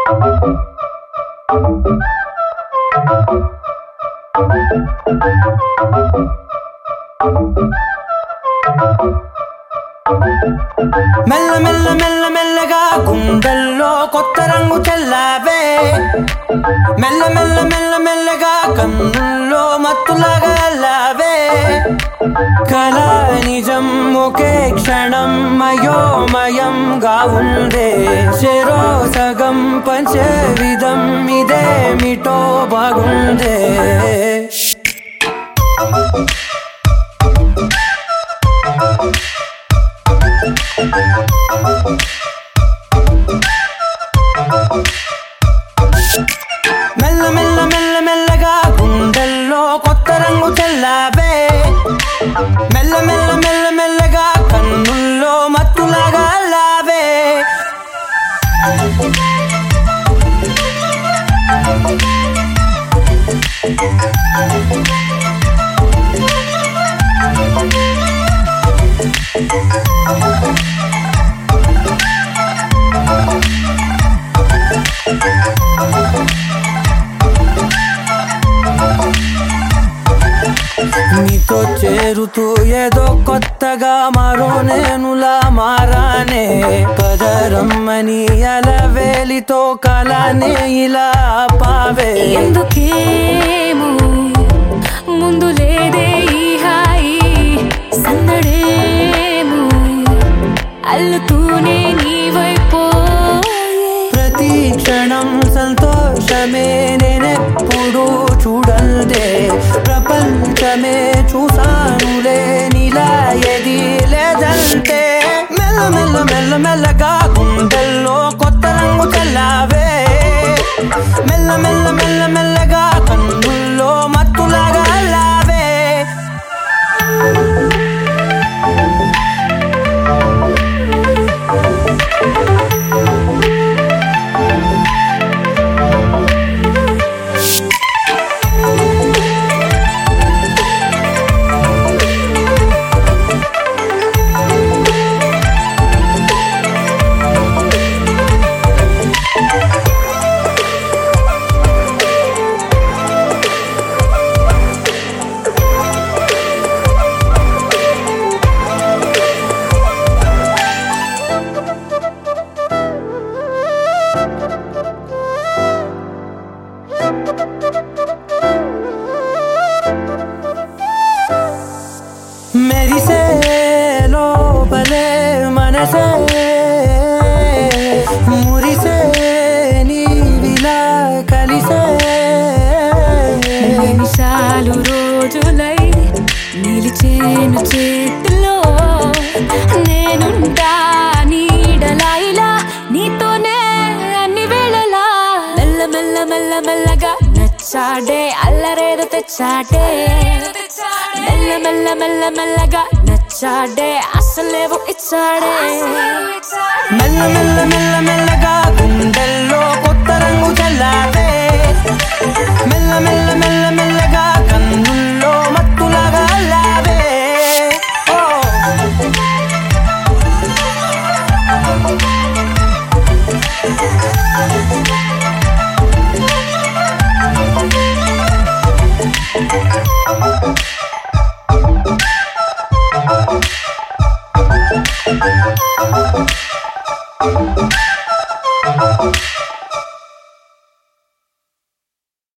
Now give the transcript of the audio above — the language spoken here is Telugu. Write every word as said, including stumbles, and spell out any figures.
మెల్ల మెల్ల మెల్ల మెల్లగా గుండెల్లో కొత్త రంగు చల్లావే, మెల్ల మెల్ల మెల్ల మెల్లగా కన్నుల్లో మత్తులాగా అల్లావే. కళ నిజం ఒకే క్షణం మయోమయంగా ఉందే, చెరో సగం పంచే విధం ఇదేమిటో బాగుందే. మెల్ల మెల్ల మెల్ల మెల్లగా గుండెల్లో కొత్త రంగు చల్లావే, మెల్ల మెల్ల మెల్ల మెల్లగా కన్నుల్లో మత్తులాగా అల్లావే. నీతో చేరుతూ ఏదో కొత్తగా మరో నేనులా మారానే, పదరమ్మని అలవేలితో కలానే ఇలా పావే. ఎందుకేమో ముందు లేదే ఈ హాయి, సందడేమో అల్లుతూనే నీ వైపు. ప్రతి క్షణం సంతోషమే నేనెప్పుడు చూడల్దే, ప్రపంచమే చూసానులే నీలా ఏది లేదంటే. మెల్ల మెల్ల మెల్ల మెల్లగా గుండెల్లో కొత్త రంగు చల్లావే, మెల్ల మెల్ల మెల్ల మెల్లగా కన్నుల్లో మత్తులాగా అల్లావే. మెరిసే లోపలే మనసే మురిసే నీవిలా కలిసే. నిమిషాలు రోజులై నిలిచేను చేతిలో, నేనుంటా నీడలా ఇలా నీతోనే అన్ని వేళలా. మెల్ల మెల్ల మెల్ల మెల్లగా నచ్చాడే అల్లరేదో తెచ్చాడే, మెల్ల మెల్ల మెల్ల మెల్లగా నచ్చాడే అసలేవో ఇచ్చాడే. మెల్ల మెల్ల మెల్ల మెల్లగా గుండెల్లో కొత్త రంగు చల్లావే, మెల్ల మెల్ల మెల్ల మెల్లగా కన్నుల్లో మత్తులాగా అల్లావే. ఓ